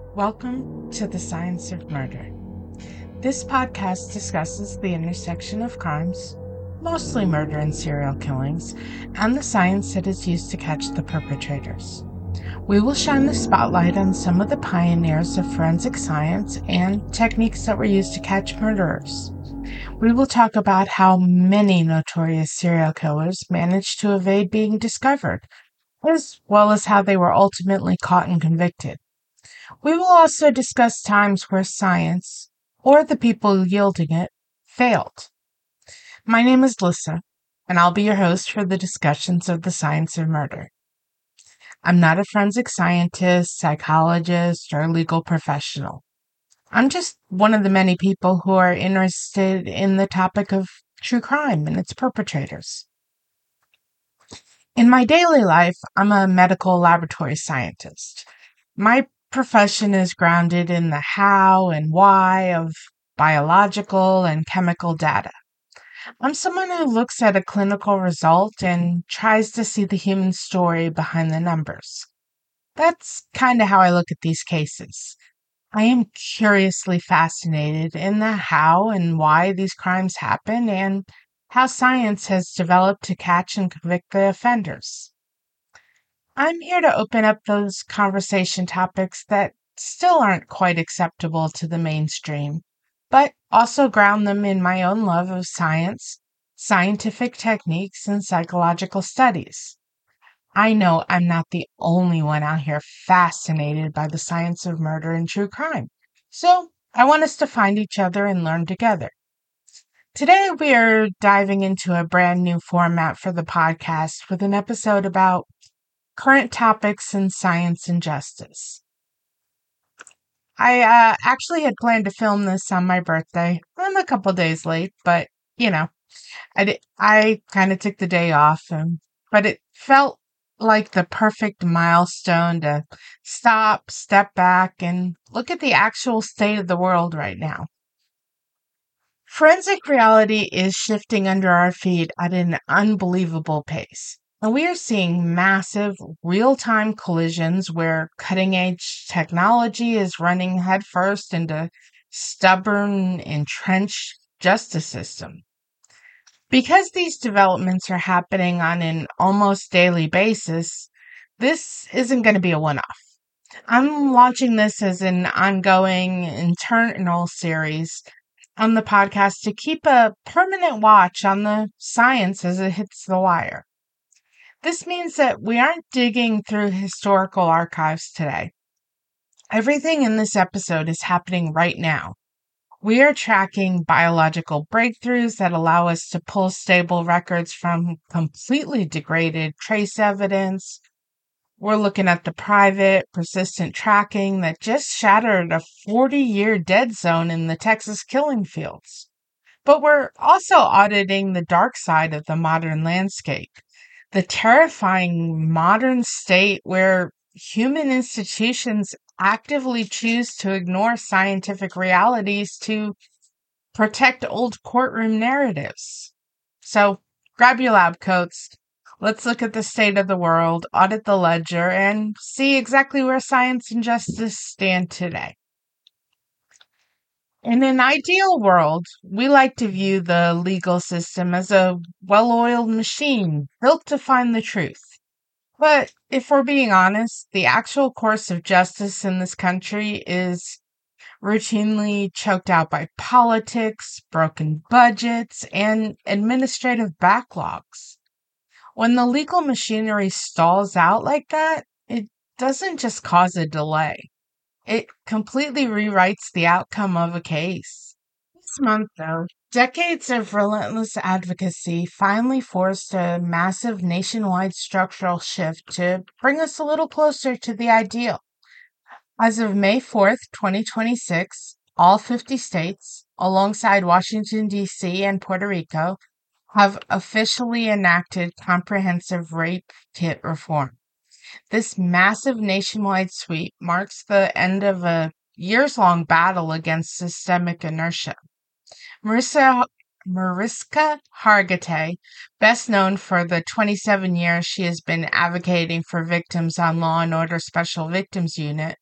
Welcome to the Science of Murder. This podcast discusses the intersection of crimes, mostly murder and serial killings, and the science that is used to catch the perpetrators. We will shine the spotlight on some of the pioneers of forensic science and techniques that were used to catch murderers. We will talk about how many notorious serial killers managed to evade being discovered, as well as how they were ultimately caught and convicted. We will also discuss times where science, or the people yielding it, failed. My name is Lissa, and I'll be your host for the discussions of the science of murder. I'm not a forensic scientist, psychologist, or legal professional. I'm just one of the many people who are interested in the topic of true crime and its perpetrators. In my daily life, I'm a medical laboratory scientist. My profession is grounded in the how and why of biological and chemical data. I'm someone who looks at a clinical result and tries to see the human story behind the numbers. That's kind of how I look at these cases. I am curiously fascinated in the how and why these crimes happen and how science has developed to catch and convict the offenders. I'm here to open up those conversation topics that still aren't quite acceptable to the mainstream, but also ground them in my own love of science, scientific techniques, and psychological studies. I know I'm not the only one out here fascinated by the science of murder and true crime, so I want us to find each other and learn together. Today, we are diving into a brand new format for the podcast with an episode about current topics in science and justice. I actually had planned to film this on my birthday. I'm a couple days late, but I kind of took the day off, but it felt like the perfect milestone to stop, step back, and look at the actual state of the world right now. Forensic reality is shifting under our feet at an unbelievable pace. And we are seeing massive real-time collisions where cutting-edge technology is running headfirst into stubborn, entrenched justice system. Because these developments are happening on an almost daily basis, this isn't going to be a one-off. I'm launching this as an ongoing internal series on the podcast to keep a permanent watch on the science as it hits the wire. This means that we aren't digging through historical archives today. Everything in this episode is happening right now. We are tracking biological breakthroughs that allow us to pull stable records from completely degraded trace evidence. We're looking at the private, persistent tracking that just shattered a 40-year dead zone in the Texas killing fields. But we're also auditing the dark side of the modern landscape. The terrifying modern state where human institutions actively choose to ignore scientific realities to protect old courtroom narratives. So grab your lab coats. Let's look at the state of the world, audit the ledger, and see exactly where science and justice stand today. In an ideal world, we like to view the legal system as a well-oiled machine built to find the truth. But if we're being honest, the actual course of justice in this country is routinely choked out by politics, broken budgets, and administrative backlogs. When the legal machinery stalls out like that, it doesn't just cause a delay. It completely rewrites the outcome of a case. This month, though, decades of relentless advocacy finally forced a massive nationwide structural shift to bring us a little closer to the ideal. As of May 4th, 2026, all 50 states, alongside Washington, D.C. and Puerto Rico, have officially enacted comprehensive rape kit reform. This massive nationwide sweep marks the end of a years-long battle against systemic inertia. Mariska Hargitay, best known for the 27 years she has been advocating for victims on Law and Order Special Victims Unit,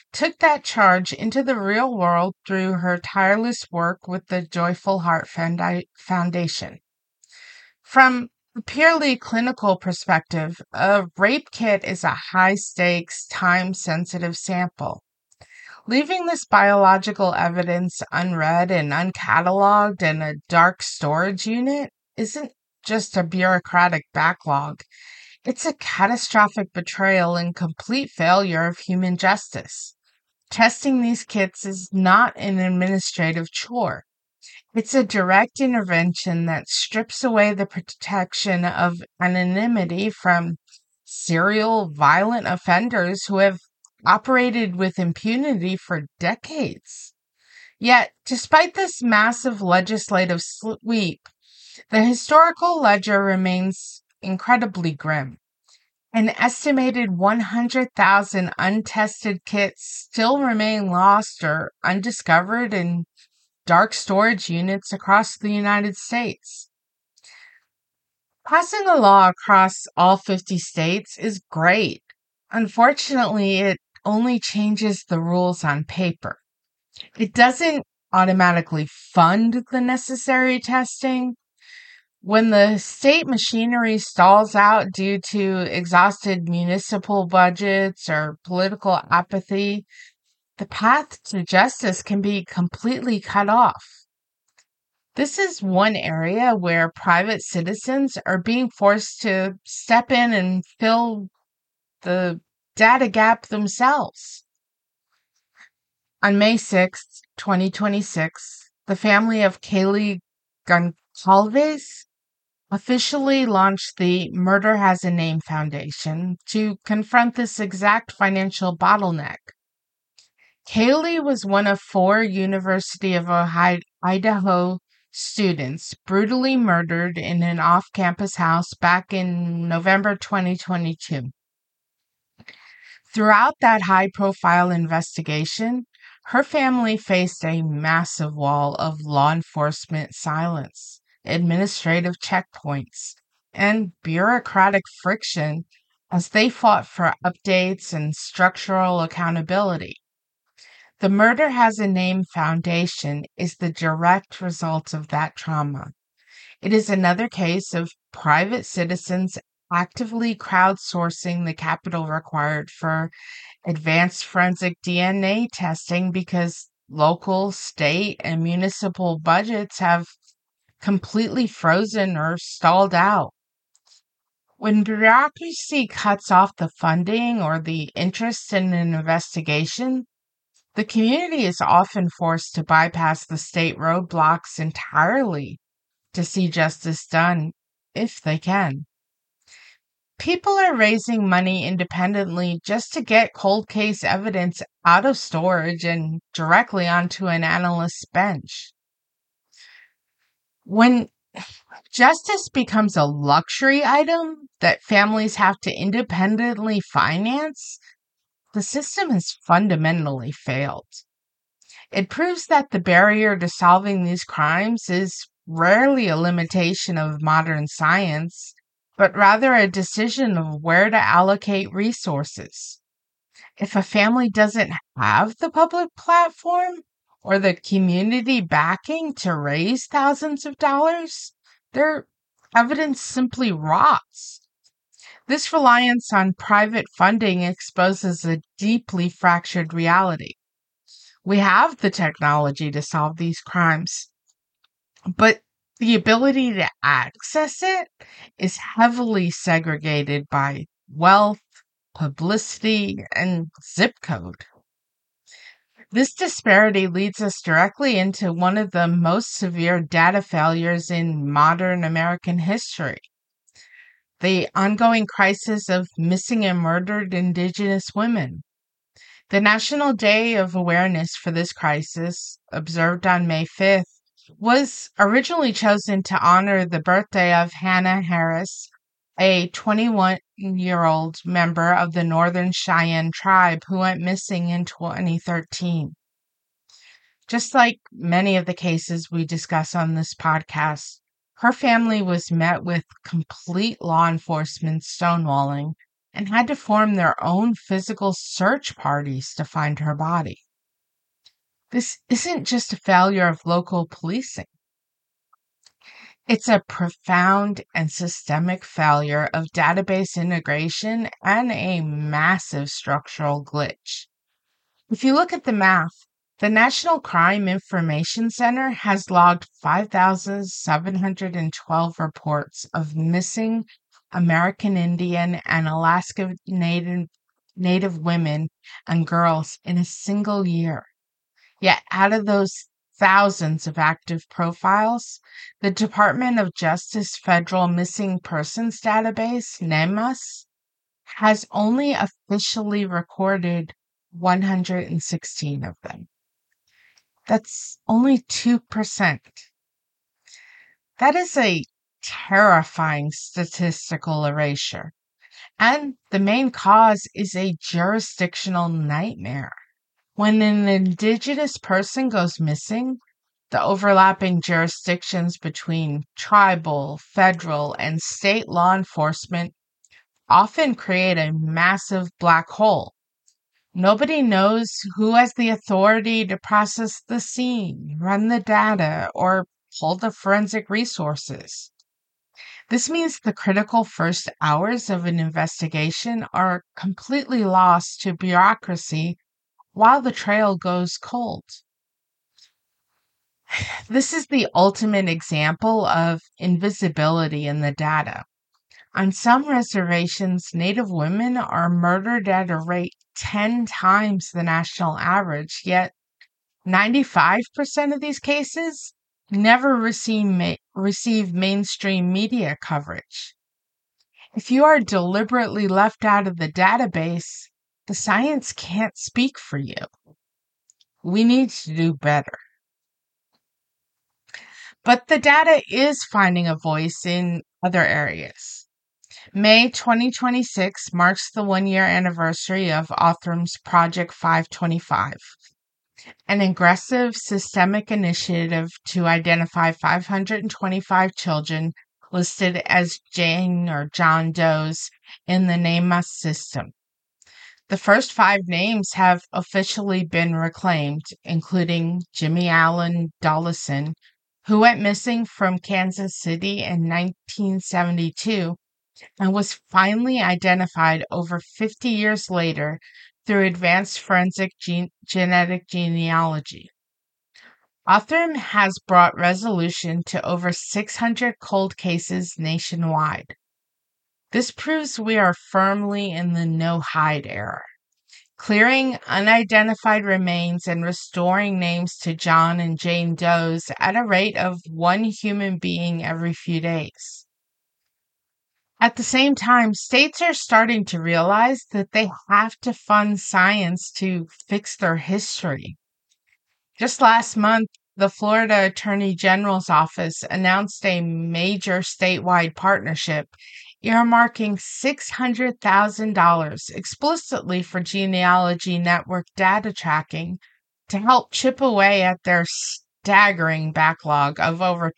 took that charge into the real world through her tireless work with the Joyful Heart Foundation. From a purely clinical perspective, a rape kit is a high stakes, time sensitive sample. Leaving this biological evidence unread and uncatalogued in a dark storage unit isn't just a bureaucratic backlog, it's a catastrophic betrayal and complete failure of human justice. Testing these kits is not an administrative chore. It's a direct intervention that strips away the protection of anonymity from serial violent offenders who have operated with impunity for decades. Yet, despite this massive legislative sweep, the historical ledger remains incredibly grim. An estimated 100,000 untested kits still remain lost or undiscovered in dark storage units across the United States. Passing a law across all 50 states is great. Unfortunately, it only changes the rules on paper. It doesn't automatically fund the necessary testing. When the state machinery stalls out due to exhausted municipal budgets or political apathy, the path to justice can be completely cut off. This is one area where private citizens are being forced to step in and fill the data gap themselves. On May 6th, 2026, the family of Kaylee Goncalves officially launched the Murder Has a Name Foundation to confront this exact financial bottleneck. Kaylee was one of 4 University of Idaho students brutally murdered in an off-campus house back in November 2022. Throughout that high-profile investigation, her family faced a massive wall of law enforcement silence, administrative checkpoints, and bureaucratic friction as they fought for updates and structural accountability. The Murder Has a Name Foundation is the direct result of that trauma. It is another case of private citizens actively crowdsourcing the capital required for advanced forensic DNA testing because local, state, and municipal budgets have completely frozen or stalled out. When bureaucracy cuts off the funding or the interest in an investigation, the community is often forced to bypass the state roadblocks entirely to see justice done, if they can. People are raising money independently just to get cold case evidence out of storage and directly onto an analyst's bench. When justice becomes a luxury item that families have to independently finance, the system has fundamentally failed. It proves that the barrier to solving these crimes is rarely a limitation of modern science, but rather a decision of where to allocate resources. If a family doesn't have the public platform or the community backing to raise thousands of dollars, their evidence simply rots. This reliance on private funding exposes a deeply fractured reality. We have the technology to solve these crimes, but the ability to access it is heavily segregated by wealth, publicity, and zip code. This disparity leads us directly into one of the most severe data failures in modern American history: the ongoing crisis of missing and murdered Indigenous women. The National Day of Awareness for this crisis, observed on May 5th, was originally chosen to honor the birthday of Hannah Harris, a 21-year-old member of the Northern Cheyenne tribe who went missing in 2013. Just like many of the cases we discuss on this podcast, her family was met with complete law enforcement stonewalling and had to form their own physical search parties to find her body. This isn't just a failure of local policing. It's a profound and systemic failure of database integration and a massive structural glitch. If you look at the math, the National Crime Information Center has logged 5,712 reports of missing American Indian and Alaska Native women and girls in a single year. Yet out of those thousands of active profiles, the Department of Justice Federal Missing Persons Database, NEMAS, has only officially recorded 116 of them. That's only 2%. That is a terrifying statistical erasure. And the main cause is a jurisdictional nightmare. When an Indigenous person goes missing, the overlapping jurisdictions between tribal, federal, and state law enforcement often create a massive black hole. Nobody knows who has the authority to process the scene, run the data, or pull the forensic resources. This means the critical first hours of an investigation are completely lost to bureaucracy while the trail goes cold. This is the ultimate example of invisibility in the data. On some reservations, Native women are murdered at a rate 10 times the national average, yet 95% of these cases never receive mainstream media coverage. If you are deliberately left out of the database, the science can't speak for you. We need to do better. But the data is finding a voice in other areas. May 2026 marks the one-year anniversary of Othram's Project 525, an aggressive systemic initiative to identify 525 children listed as Jane or John Does in the NAMAS system. The first 5 names have officially been reclaimed, including Jimmy Allen Dollison, who went missing from Kansas City in 1972 and was finally identified over 50 years later through advanced forensic genetic genealogy. Othram has brought resolution to over 600 cold cases nationwide. This proves we are firmly in the no-hide era, clearing unidentified remains and restoring names to John and Jane Does at a rate of 1 human being every few days. At the same time, states are starting to realize that they have to fund science to fix their history. Just last month, the Florida Attorney General's office announced a major statewide partnership earmarking $600,000 explicitly for genealogy network data tracking to help chip away at their staggering backlog of over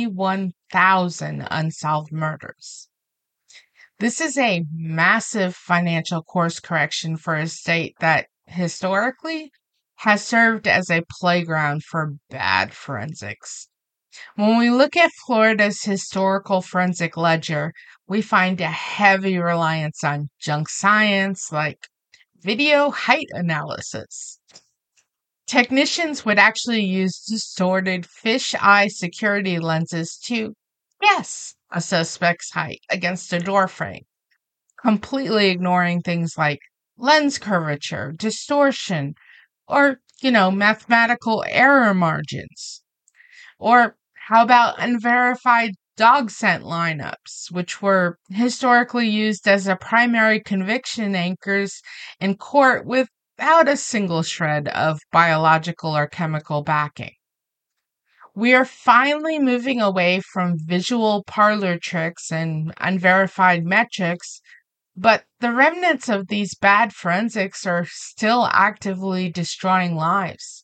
21,000 unsolved murders. This is a massive financial course correction for a state that historically has served as a playground for bad forensics. When we look at Florida's historical forensic ledger, we find a heavy reliance on junk science like video height analysis. Technicians would actually use distorted fisheye security lenses to guess a suspect's height against a door frame, completely ignoring things like lens curvature, distortion, or, mathematical error margins. Or how about unverified dog scent lineups, which were historically used as a primary conviction anchors in court without a single shred of biological or chemical backing. We are finally moving away from visual parlor tricks and unverified metrics, but the remnants of these bad forensics are still actively destroying lives.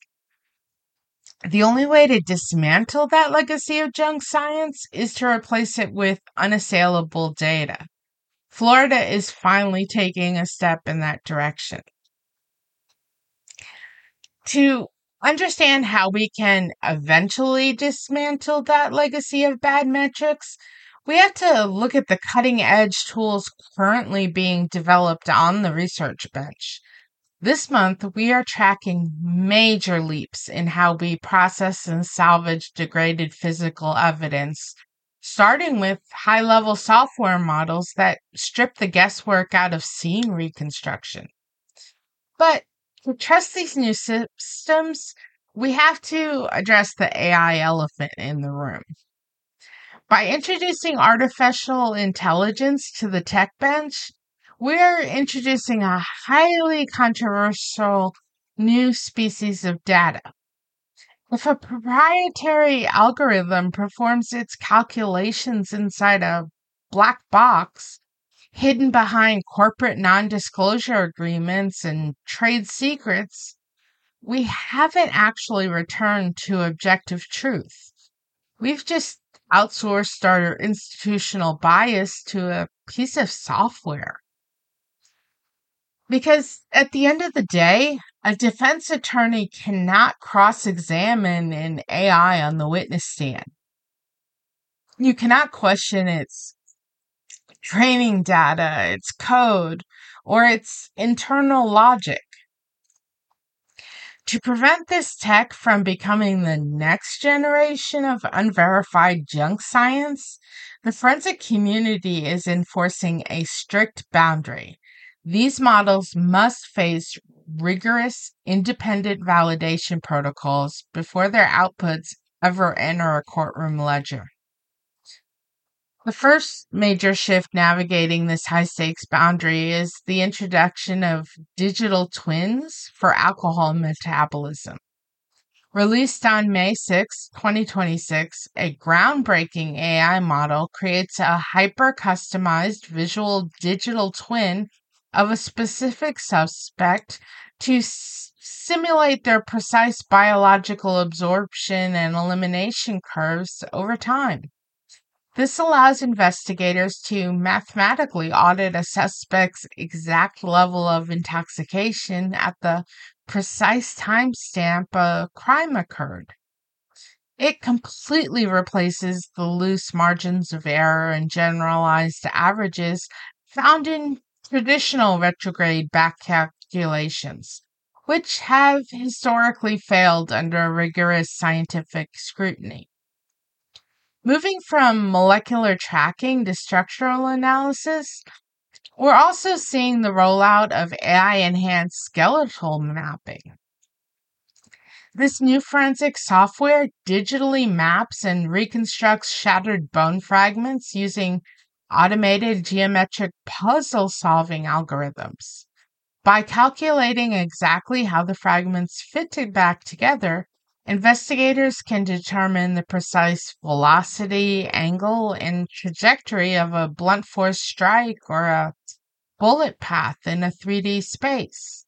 The only way to dismantle that legacy of junk science is to replace it with unassailable data. Florida is finally taking a step in that direction. To understand how we can eventually dismantle that legacy of bad metrics, we have to look at the cutting edge tools currently being developed on the research bench. This month, we are tracking major leaps in how we process and salvage degraded physical evidence, starting with high level software models that strip the guesswork out of scene reconstruction. But to trust these new systems, we have to address the AI elephant in the room. By introducing artificial intelligence to the tech bench, we're introducing a highly controversial new species of data. If a proprietary algorithm performs its calculations inside a black box, hidden behind corporate non disclosure agreements and trade secrets, we haven't actually returned to objective truth. We've just outsourced our institutional bias to a piece of software. Because at the end of the day, a defense attorney cannot cross examine an AI on the witness stand. You cannot question its training data, its code, or its internal logic. To prevent this tech from becoming the next generation of unverified junk science, the forensic community is enforcing a strict boundary. These models must face rigorous independent validation protocols before their outputs ever enter a courtroom ledger. The first major shift navigating this high stakes boundary is the introduction of digital twins for alcohol metabolism. Released on May 6, 2026, a groundbreaking AI model creates a hyper customized visual digital twin of a specific suspect to simulate their precise biological absorption and elimination curves over time. This allows investigators to mathematically audit a suspect's exact level of intoxication at the precise timestamp a crime occurred. It completely replaces the loose margins of error and generalized averages found in traditional retrograde back calculations, which have historically failed under rigorous scientific scrutiny. Moving from molecular tracking to structural analysis, we're also seeing the rollout of AI-enhanced skeletal mapping. This new forensic software digitally maps and reconstructs shattered bone fragments using automated geometric puzzle-solving algorithms. By calculating exactly how the fragments fitted back together, investigators can determine the precise velocity, angle, and trajectory of a blunt force strike or a bullet path in a 3D space.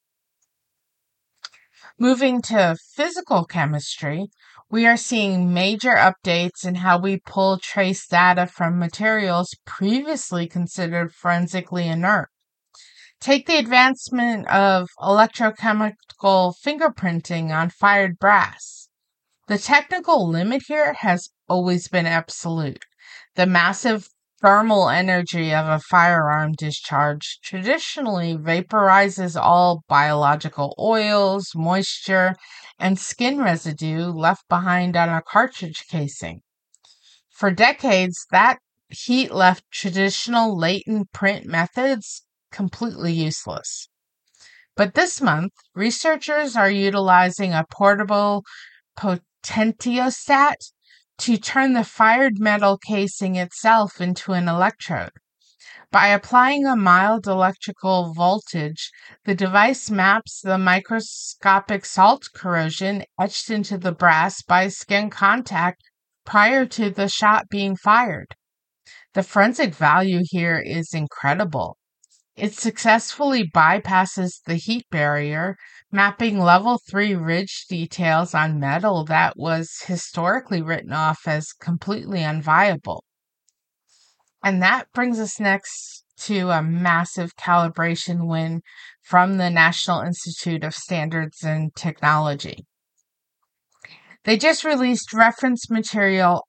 Moving to physical chemistry, we are seeing major updates in how we pull trace data from materials previously considered forensically inert. Take the advancement of electrochemical fingerprinting on fired brass. The technical limit here has always been absolute. The massive thermal energy of a firearm discharge traditionally vaporizes all biological oils, moisture, and skin residue left behind on a cartridge casing. For decades, that heat left traditional latent print methods completely useless. But this month, researchers are utilizing a portable potentiostat to turn the fired metal casing itself into an electrode. By applying a mild electrical voltage, the device maps the microscopic salt corrosion etched into the brass by skin contact prior to the shot being fired. The forensic value here is incredible. It successfully bypasses the heat barrier, mapping level 3 ridge details on metal that was historically written off as completely unviable. And that brings us next to a massive calibration win from the National Institute of Standards and Technology. They just released reference material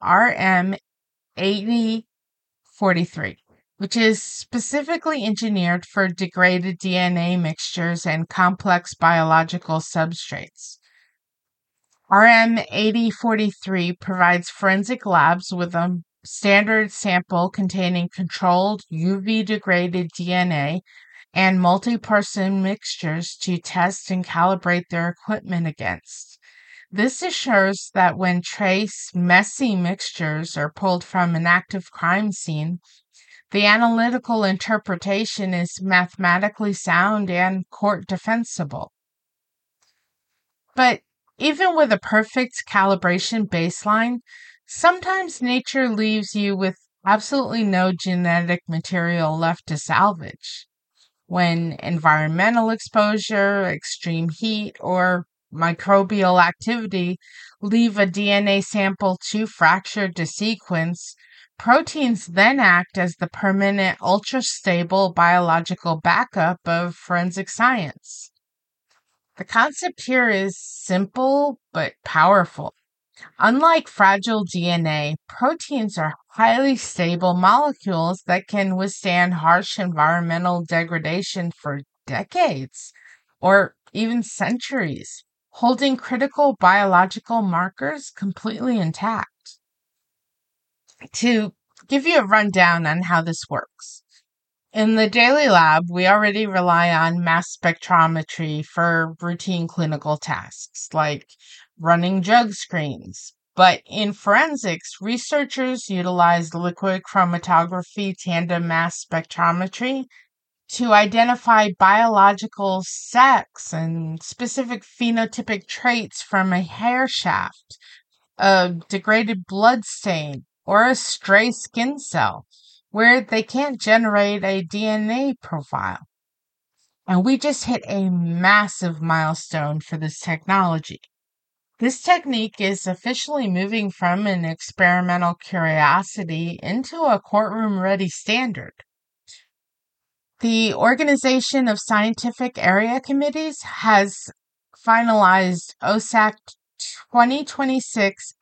RM8043, which is specifically engineered for degraded DNA mixtures and complex biological substrates. RM8043 provides forensic labs with a standard sample containing controlled UV-degraded DNA and multi-person mixtures to test and calibrate their equipment against. This assures that when trace messy mixtures are pulled from an active crime scene, the analytical interpretation is mathematically sound and court defensible. But even with a perfect calibration baseline, sometimes nature leaves you with absolutely no genetic material left to salvage. When environmental exposure, extreme heat, or microbial activity leave a DNA sample too fractured to sequence, proteins then act as the permanent, ultra-stable biological backup of forensic science. The concept here is simple but powerful. Unlike fragile DNA, proteins are highly stable molecules that can withstand harsh environmental degradation for decades or even centuries, holding critical biological markers completely intact. To give you a rundown on how this works. In the daily lab, we already rely on mass spectrometry for routine clinical tasks like running drug screens. But in forensics, researchers utilize liquid chromatography tandem mass spectrometry to identify biological sex and specific phenotypic traits from a hair shaft, a degraded blood stain, or a stray skin cell, where they can't generate a DNA profile. And we just hit a massive milestone for this technology. This technique is officially moving from an experimental curiosity into a courtroom-ready standard. The Organization of Scientific Area Committees has finalized OSAC 2026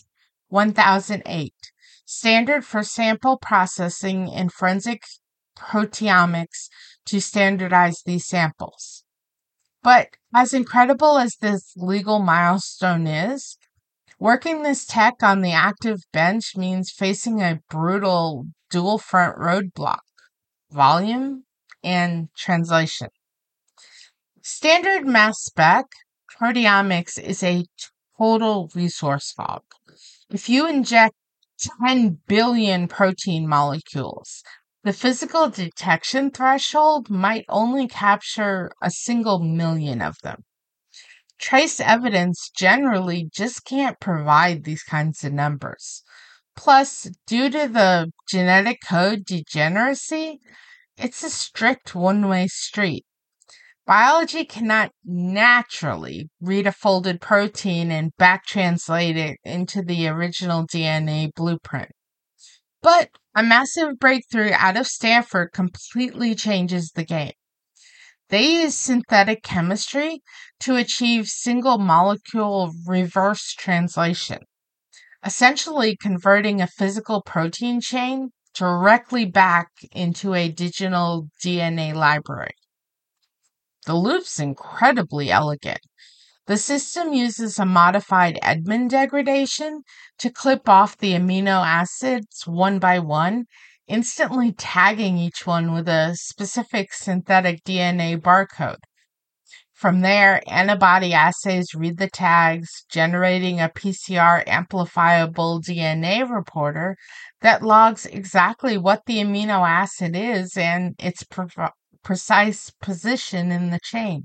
S1008, standard for sample processing in forensic proteomics to standardize these samples. But as incredible as this legal milestone is, working this tech on the active bench means facing a brutal dual front roadblock: volume and translation. Standard mass spec proteomics is a total resource hog. If you inject 10 billion protein molecules, the physical detection threshold might only capture a single million of them. Trace evidence generally just can't provide these kinds of numbers. Plus, due to the genetic code degeneracy, it's a strict one-way street. Biology cannot naturally read a folded protein and back-translate it into the original DNA blueprint. But a massive breakthrough out of Stanford completely changes the game. They use synthetic chemistry to achieve single molecule reverse translation, essentially converting a physical protein chain directly back into a digital DNA library. The loop's incredibly elegant. The system uses a modified Edman degradation to clip off the amino acids one by one, instantly tagging each one with a specific synthetic DNA barcode. From there, antibody assays read the tags, generating a PCR amplifiable DNA reporter that logs exactly what the amino acid is and its precise position in the chain.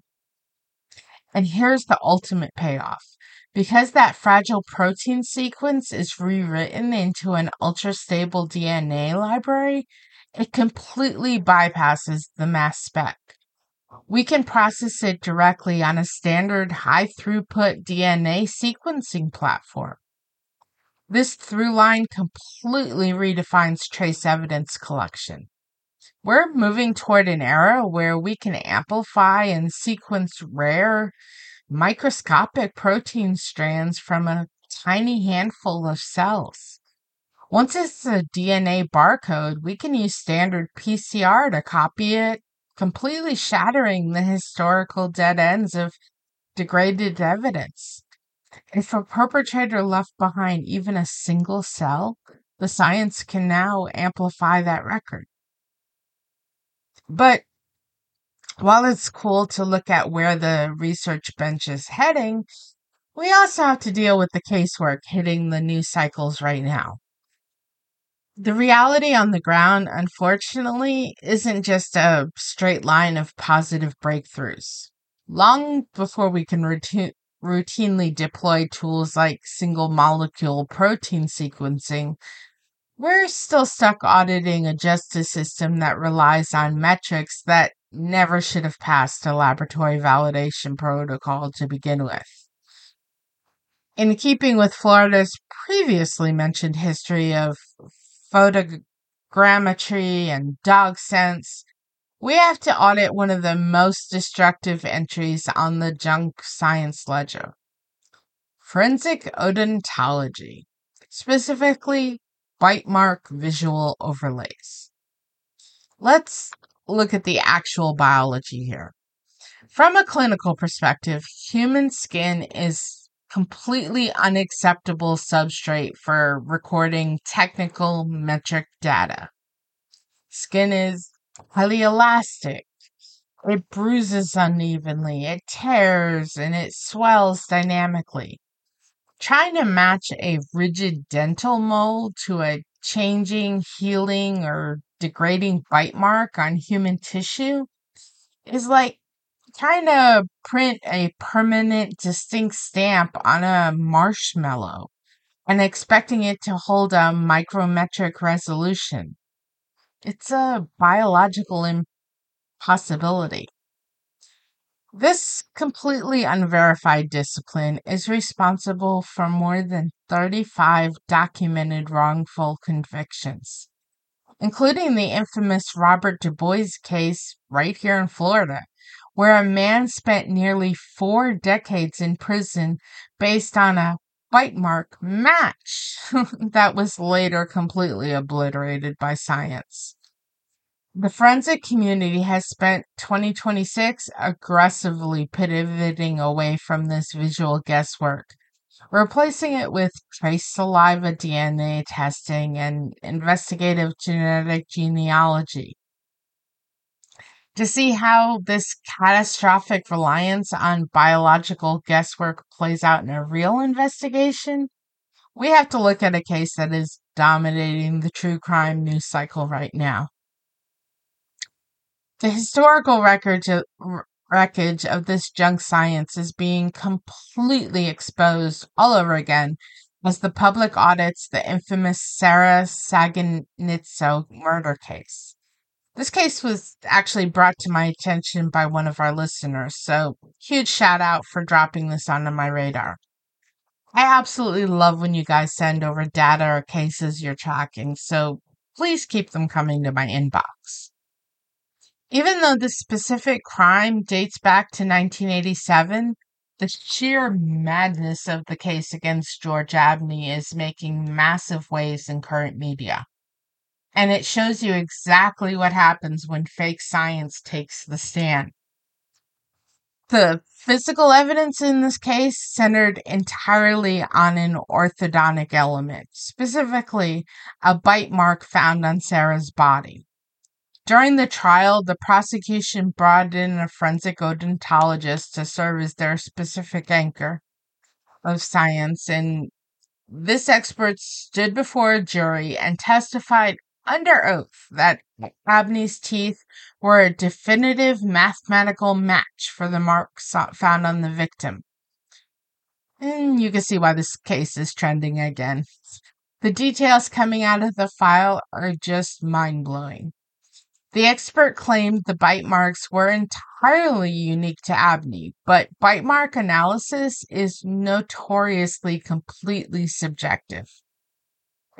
And here's the ultimate payoff. Because that fragile protein sequence is rewritten into an ultra-stable DNA library, it completely bypasses the mass spec. We can process it directly on a standard high-throughput DNA sequencing platform. This through line completely redefines trace evidence collection. We're moving toward an era where we can amplify and sequence rare, microscopic protein strands from a tiny handful of cells. Once it's a DNA barcode, we can use standard PCR to copy it, completely shattering the historical dead ends of degraded evidence. If a perpetrator left behind even a single cell, the science can now amplify that record. But while it's cool to look at where the research bench is heading, we also have to deal with the casework hitting the news cycles right now. The reality on the ground, unfortunately, isn't just a straight line of positive breakthroughs. Long before we can routinely deploy tools like single molecule protein sequencing, we're still stuck auditing a justice system that relies on metrics that never should have passed a laboratory validation protocol to begin with. In keeping with Florida's previously mentioned history of photogrammetry and dog sense, we have to audit one of the most destructive entries on the junk science ledger: forensic odontology, specifically bite mark visual overlays. Let's look at the actual biology here. From a clinical perspective, human skin is completely unacceptable substrate for recording technical metric data. Skin is highly elastic. It bruises unevenly, it tears, and it swells dynamically. Trying to match a rigid dental mold to a changing, healing, or degrading bite mark on human tissue is like trying to print a permanent, distinct stamp on a marshmallow and expecting it to hold a micrometric resolution. It's a biological impossibility. This completely unverified discipline is responsible for more than 35 documented wrongful convictions, including the infamous Robert Du Bois case right here in Florida, where a man spent nearly 4 decades in prison based on a bite mark match that was later completely obliterated by science. The forensic community has spent 2026 aggressively pivoting away from this visual guesswork, replacing it with trace saliva DNA testing and investigative genetic genealogy. To see how this catastrophic reliance on biological guesswork plays out in a real investigation, we have to look at a case that is dominating the true crime news cycle right now. The historical wreckage of this junk science is being completely exposed all over again as the public audits the infamous Sarah Saganitso murder case. This case was actually brought to my attention by one of our listeners, so huge shout out for dropping this onto my radar. I absolutely love when you guys send over data or cases you're tracking, so please keep them coming to my inbox. Even though this specific crime dates back to 1987, the sheer madness of the case against George Abney is making massive waves in current media. And it shows you exactly what happens when fake science takes the stand. The physical evidence in this case centered entirely on an orthodontic element, specifically a bite mark found on Sarah's body. During the trial, the prosecution brought in a forensic odontologist to serve as their specific anchor of science, and this expert stood before a jury and testified under oath that Abney's teeth were a definitive mathematical match for the marks found on the victim. And you can see why this case is trending again. The details coming out of the file are just mind-blowing. The expert claimed the bite marks were entirely unique to Abney, but bite mark analysis is notoriously completely subjective. It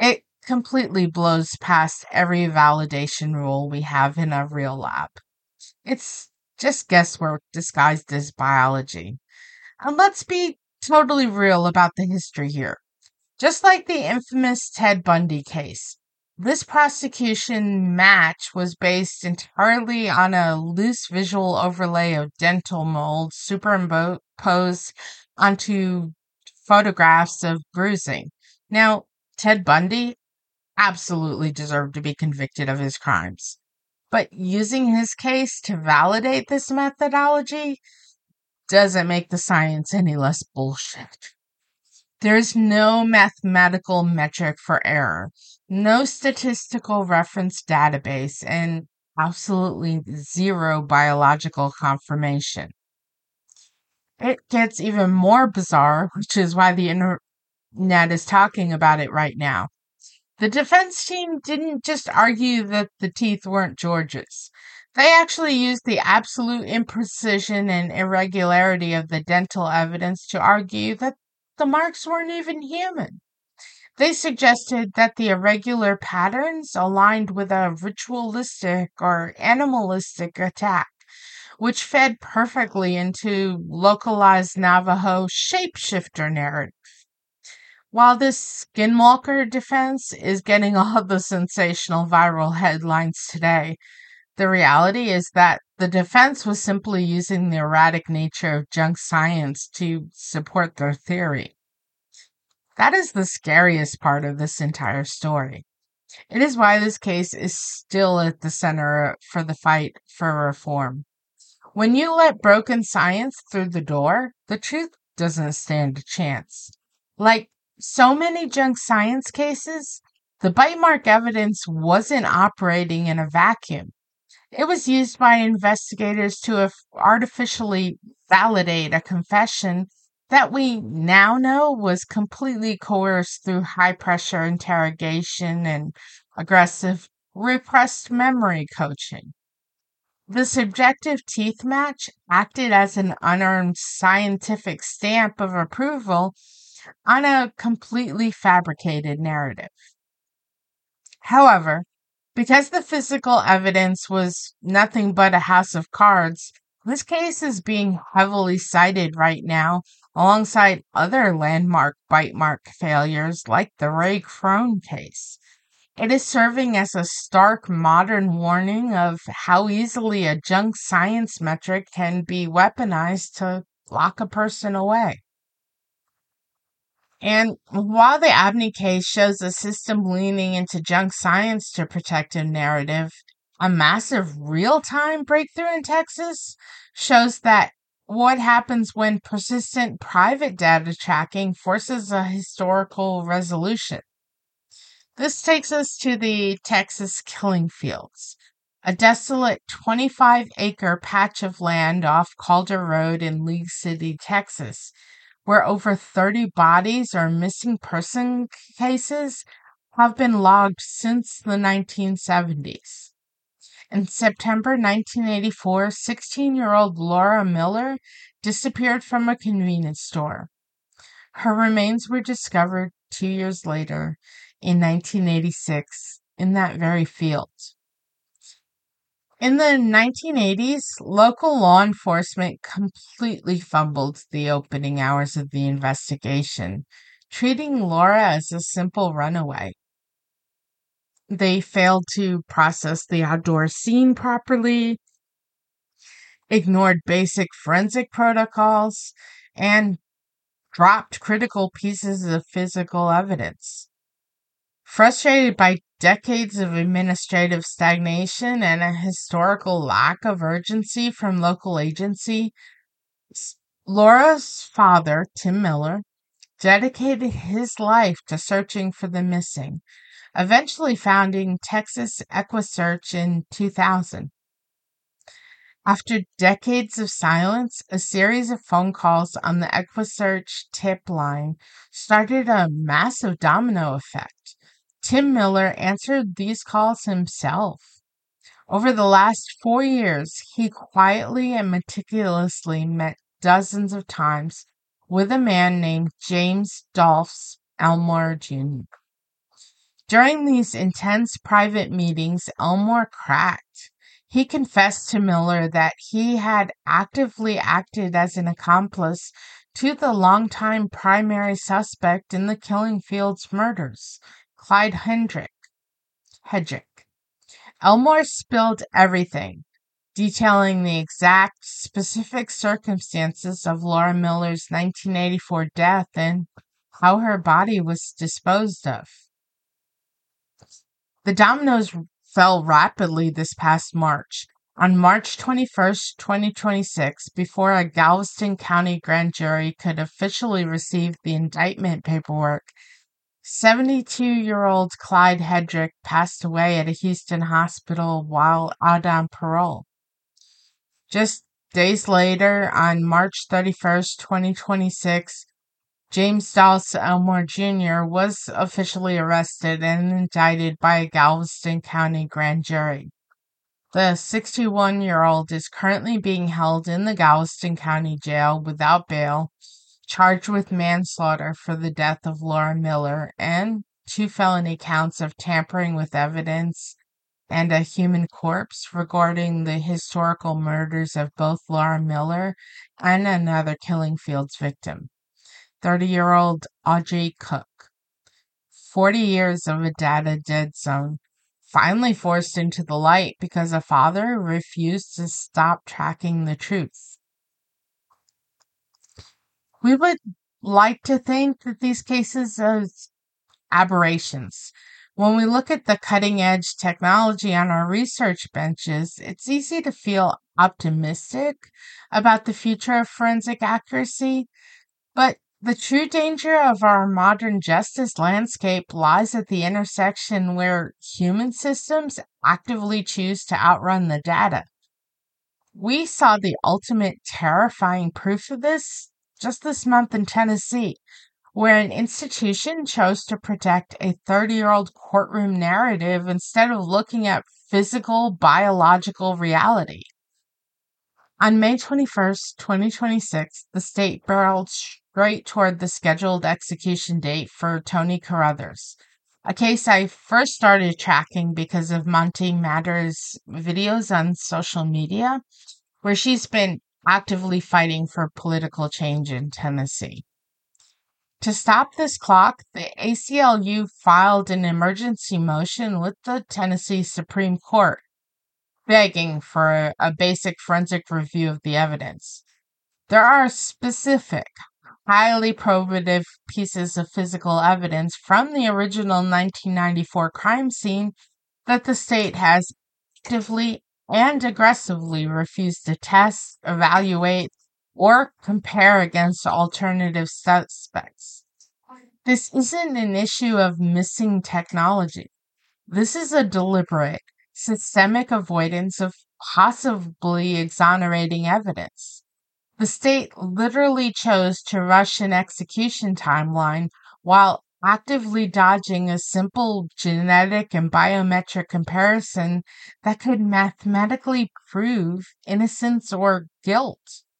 completely blows past every validation rule we have in a real lab. It's just guesswork disguised as biology. And let's be totally real about the history here. Just like the infamous Ted Bundy case, this prosecution match was based entirely on a loose visual overlay of dental mold superimposed onto photographs of bruising. Now, Ted Bundy absolutely deserved to be convicted of his crimes. But using his case to validate this methodology doesn't make the science any less bullshit. There's no mathematical metric for error, no statistical reference database, and absolutely zero biological confirmation. It gets even more bizarre, which is why the internet is talking about it right now. The defense team didn't just argue that the teeth weren't George's. They actually used the absolute imprecision and irregularity of the dental evidence to argue that the marks weren't even human. They suggested that the irregular patterns aligned with a ritualistic or animalistic attack, which fed perfectly into localized Navajo shapeshifter narrative. While this skinwalker defense is getting all the sensational viral headlines today, the reality is that the defense was simply using the erratic nature of junk science to support their theory. That is the scariest part of this entire story. It is why this case is still at the center for the fight for reform. When you let broken science through the door, the truth doesn't stand a chance. Like so many junk science cases, the bite mark evidence wasn't operating in a vacuum. It was used by investigators to artificially validate a confession that we now know was completely coerced through high pressure interrogation and aggressive repressed memory coaching. The subjective teeth match acted as an unearned scientific stamp of approval on a completely fabricated narrative. However, because the physical evidence was nothing but a house of cards, this case is being heavily cited right now alongside other landmark bite mark failures like the Ray Krohn case. It is serving as a stark modern warning of how easily a junk science metric can be weaponized to lock a person away. And while the Abney case shows a system leaning into junk science to protect a narrative, a massive real-time breakthrough in Texas shows that what happens when persistent private data tracking forces a historical resolution. This takes us to the Texas Killing Fields, a desolate 25-acre patch of land off Calder Road in League City, Texas, where over 30 bodies or missing person cases have been logged since the 1970s. In September 1984, 16-year-old Laura Miller disappeared from a convenience store. Her remains were discovered 2 years later in 1986 in that very field. In the 1980s, local law enforcement completely fumbled the opening hours of the investigation, treating Laura as a simple runaway. They failed to process the outdoor scene properly, ignored basic forensic protocols, and dropped critical pieces of physical evidence. Frustrated by decades of administrative stagnation and a historical lack of urgency from local agencies, Laura's father, Tim Miller, dedicated his life to searching for the missing, eventually founding Texas EquiSearch in 2000. After decades of silence, a series of phone calls on the EquiSearch tip line started a massive domino effect. Tim Miller answered these calls himself. Over the last 4 years, he quietly and meticulously met dozens of times with a man named James Dolphs Elmore Jr. During these intense private meetings, Elmore cracked. He confessed to Miller that he had actively acted as an accomplice to the longtime primary suspect in the Killingfields murders, Clyde Hedrick. Elmore spilled everything, detailing the exact specific circumstances of Laura Miller's 1984 death and how her body was disposed of. The dominoes fell rapidly this past March. On March 21st, 2026, before a Galveston County grand jury could officially receive the indictment paperwork, 72-year-old Clyde Hedrick passed away at a Houston hospital while out on parole. Just days later, on March 31st, 2026, James Dawes Elmore Jr. was officially arrested and indicted by a Galveston County grand jury. The 61-year-old is currently being held in the Galveston County Jail without bail, charged with manslaughter for the death of Laura Miller and 2 felony counts of tampering with evidence and a human corpse regarding the historical murders of both Laura Miller and another Killingfields victim, 30-year-old Audrey Cook. 40 years of a data dead zone, finally forced into the light because a father refused to stop tracking the truth. We would like to think that these cases are aberrations. When we look at the cutting-edge technology on our research benches, it's easy to feel optimistic about the future of forensic accuracy, but the true danger of our modern justice landscape lies at the intersection where human systems actively choose to outrun the data. We saw the ultimate terrifying proof of this just this month in Tennessee, where an institution chose to protect a 30-year-old courtroom narrative instead of looking at physical, biological reality. On May 21st, 2026, the state barreled straight toward the scheduled execution date for Tony Carruthers, a case I first started tracking because of Monty Matter's videos on social media, where she's been actively fighting for political change in Tennessee. To stop this clock, the ACLU filed an emergency motion with the Tennessee Supreme Court, begging for a basic forensic review of the evidence. There are specific, highly probative pieces of physical evidence from the original 1994 crime scene that the state has actively and aggressively refused to test, evaluate, or compare against alternative suspects. This isn't an issue of missing technology. This is a deliberate, systemic avoidance of possibly exonerating evidence. The state literally chose to rush an execution timeline while actively dodging a simple genetic and biometric comparison that could mathematically prove innocence or guilt.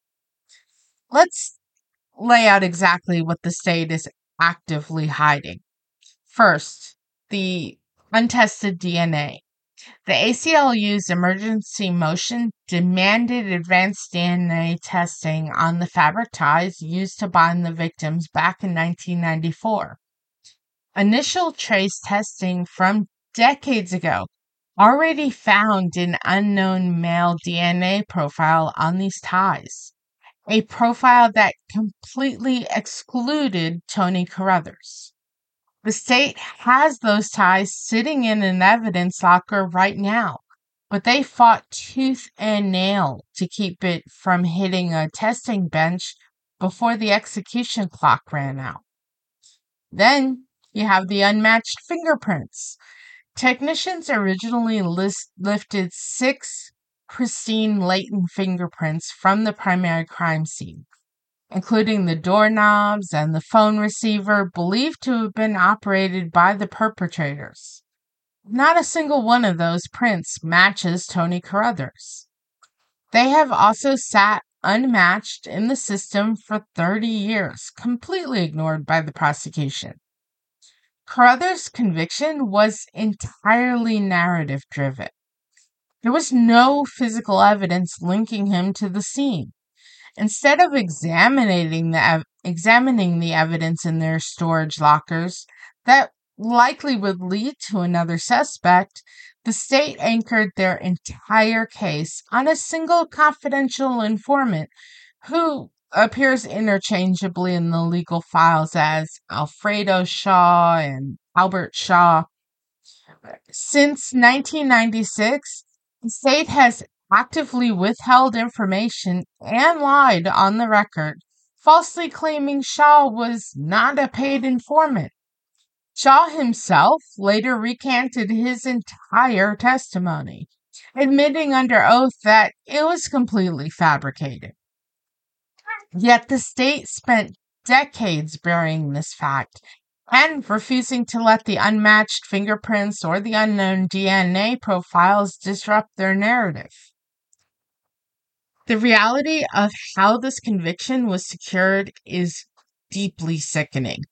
Let's lay out exactly what the state is actively hiding. First, the untested DNA. The ACLU's emergency motion demanded advanced DNA testing on the fabric ties used to bind the victims back in 1994. Initial trace testing from decades ago already found an unknown male DNA profile on these ties, a profile that completely excluded Tony Carruthers. The state has those ties sitting in an evidence locker right now, but they fought tooth and nail to keep it from hitting a testing bench before the execution clock ran out. Then you have the unmatched fingerprints. Technicians originally lifted 6 pristine latent fingerprints from the primary crime scene, including the doorknobs and the phone receiver believed to have been operated by the perpetrators. Not a single one of those prints matches Tony Carruthers. They have also sat unmatched in the system for 30 years, completely ignored by the prosecution. Carruthers' conviction was entirely narrative driven. There was no physical evidence linking him to the scene. Instead of examining the evidence in their storage lockers that likely would lead to another suspect, the state anchored their entire case on a single confidential informant who appears interchangeably in the legal files as Alfredo Shaw and Albert Shaw. Since 1996, the state has actively withheld information and lied on the record, falsely claiming Shaw was not a paid informant. Shaw himself later recanted his entire testimony, admitting under oath that it was completely fabricated. Yet the state spent decades burying this fact and refusing to let the unmatched fingerprints or the unknown DNA profiles disrupt their narrative. The reality of how this conviction was secured is deeply sickening.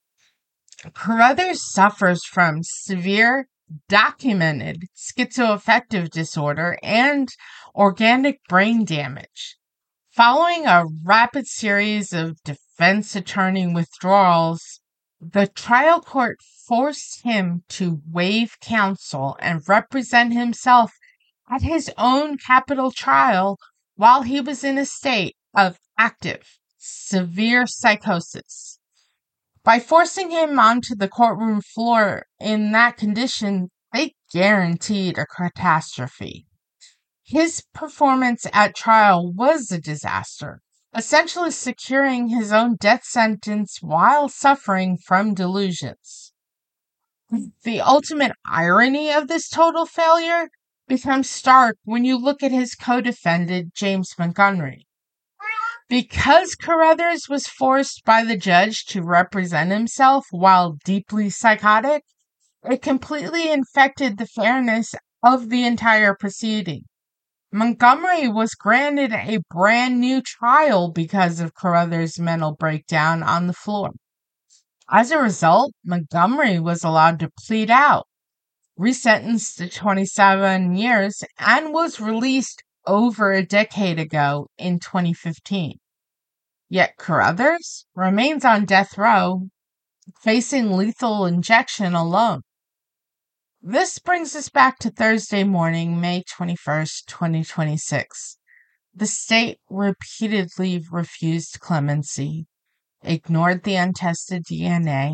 Carruthers suffers from severe, documented schizoaffective disorder and organic brain damage. Following a rapid series of defense attorney withdrawals, the trial court forced him to waive counsel and represent himself at his own capital trial while he was in a state of active, severe psychosis. By forcing him onto the courtroom floor in that condition, they guaranteed a catastrophe. His performance at trial was a disaster, essentially securing his own death sentence while suffering from delusions. The ultimate irony of this total failure becomes stark when you look at his co-defendant, James Montgomery. Because Carruthers was forced by the judge to represent himself while deeply psychotic, it completely infected the fairness of the entire proceeding. Montgomery was granted a brand new trial because of Carruthers' mental breakdown on the floor. As a result, Montgomery was allowed to plead out, resentenced to 27 years, and was released over a decade ago in 2015. Yet Carruthers remains on death row, facing lethal injection alone. This brings us back to Thursday morning, May 21st, 2026. The state repeatedly refused clemency, ignored the untested DNA,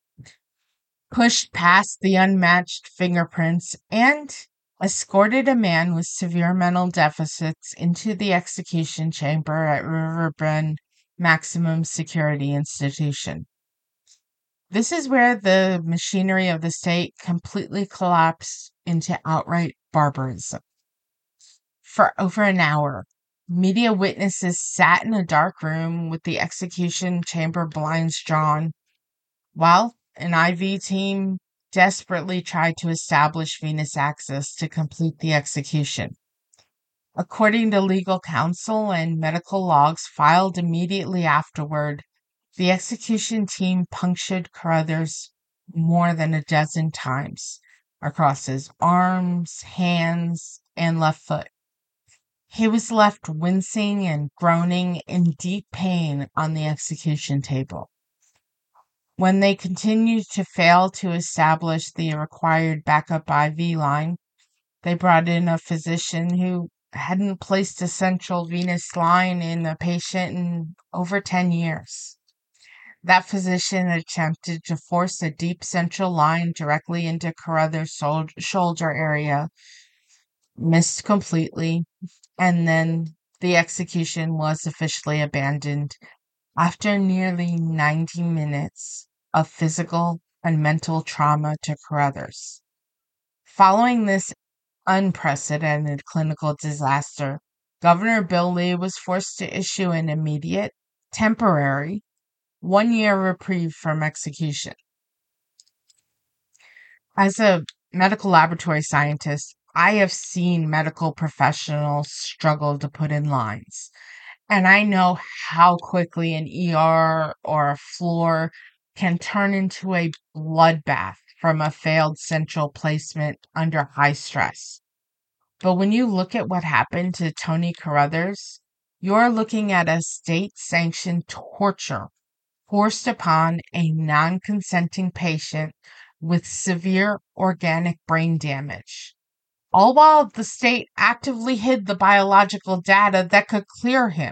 pushed past the unmatched fingerprints, and escorted a man with severe mental deficits into the execution chamber at Riverbend Maximum Security Institution. This is where the machinery of the state completely collapsed into outright barbarism. For over an hour, media witnesses sat in a dark room with the execution chamber blinds drawn, while an IV team desperately tried to establish venous access to complete the execution. According to legal counsel and medical logs filed immediately afterward, the execution team punctured Carruthers more than a dozen times across his arms, hands, and left foot. He was left wincing and groaning in deep pain on the execution table. When they continued to fail to establish the required backup IV line, they brought in a physician who hadn't placed a central venous line in a patient in over 10 years. That physician attempted to force a deep central line directly into Carruthers' shoulder area, missed completely, and then the execution was officially abandoned after nearly 90 minutes of physical and mental trauma to Carruthers. Following this unprecedented clinical disaster, Governor Bill Lee was forced to issue an immediate, temporary, 1-year reprieve from execution. As a medical laboratory scientist, I have seen medical professionals struggle to put in lines, and I know how quickly an ER or a floor can turn into a bloodbath from a failed central placement under high stress. But when you look at what happened to Tony Carruthers, you're looking at a state sanctioned torture forced upon a non consenting patient with severe organic brain damage, all while the state actively hid the biological data that could clear him.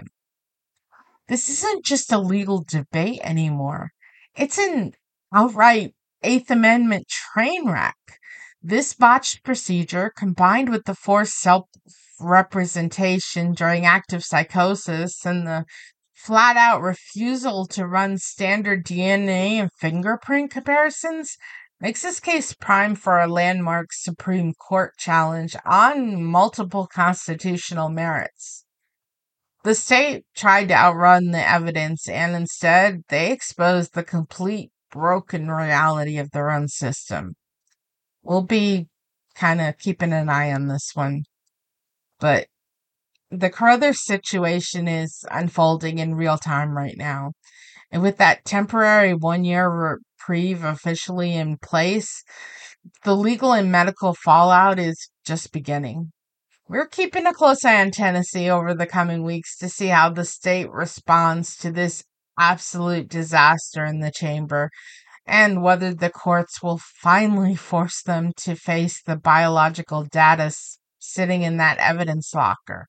This isn't just a legal debate anymore. It's an outright Eighth Amendment train wreck. This botched procedure, combined with the forced self representation during active psychosis and the flat out refusal to run standard DNA and fingerprint comparisons, makes this case prime for a landmark Supreme Court challenge on multiple constitutional merits. The state tried to outrun the evidence, and instead they exposed the complete broken reality of their own system. We'll be kind of keeping an eye on this one, but the Carruthers situation is unfolding in real time right now. And with that temporary 1-year reprieve officially in place, the legal and medical fallout is just beginning. We're keeping a close eye on Tennessee over the coming weeks to see how the state responds to this absolute disaster in the chamber and whether the courts will finally force them to face the biological data sitting in that evidence locker.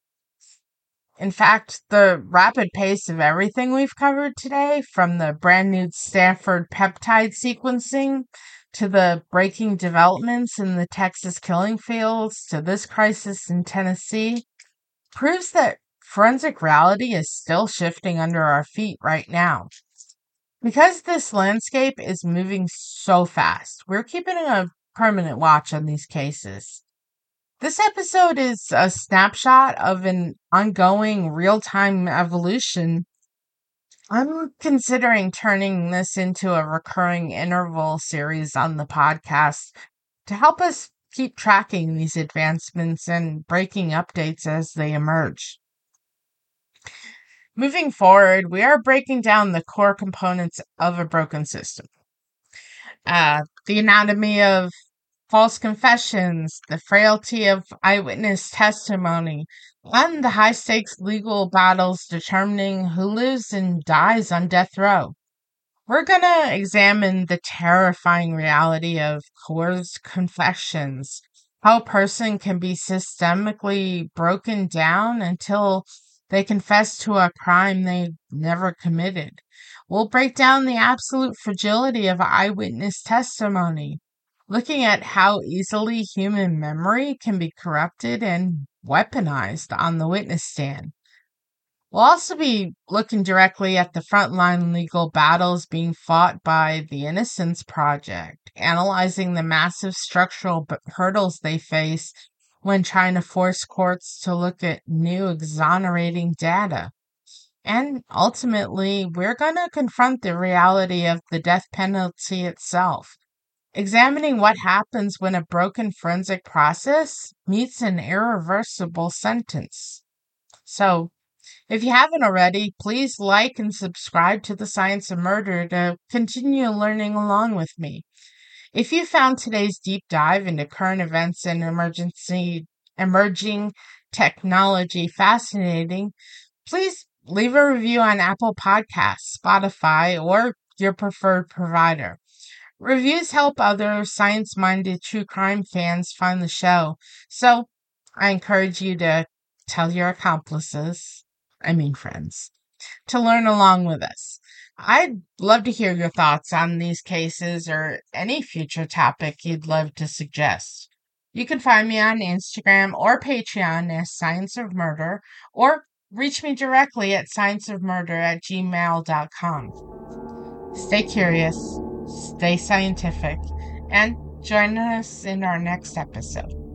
In fact, the rapid pace of everything we've covered today, from the brand new Stanford peptide sequencing to the breaking developments in the Texas killing fields to this crisis in Tennessee, proves that forensic reality is still shifting under our feet right now. Because this landscape is moving so fast, we're keeping a permanent watch on these cases. This episode is a snapshot of an ongoing real-time evolution. I'm considering turning this into a recurring interval series on the podcast to help us keep tracking these advancements and breaking updates as they emerge. Moving forward, we are breaking down the core components of a broken system. The anatomy of false confessions, the frailty of eyewitness testimony, and the high stakes legal battles determining who lives and dies on death row. We're going to examine the terrifying reality of coerced confessions, how a person can be systemically broken down until they confess to a crime they never committed. We'll break down the absolute fragility of eyewitness testimony, looking at how easily human memory can be corrupted and weaponized on the witness stand. We'll also be looking directly at the frontline legal battles being fought by the Innocence Project, analyzing the massive structural hurdles they face when trying to force courts to look at new exonerating data. And ultimately, we're going to confront the reality of the death penalty itself, examining what happens when a broken forensic process meets an irreversible sentence. So, if you haven't already, please like and subscribe to The Science of Murder to continue learning along with me. If you found today's deep dive into current events and emerging technology fascinating, please leave a review on Apple Podcasts, Spotify, or your preferred provider. Reviews help other science-minded true crime fans find the show, so I encourage you to tell your friends, to learn along with us. I'd love to hear your thoughts on these cases or any future topic you'd love to suggest. You can find me on Instagram or Patreon as Science of Murder, or reach me directly at scienceofmurder@gmail.com. Stay curious, stay scientific, and join us in our next episode.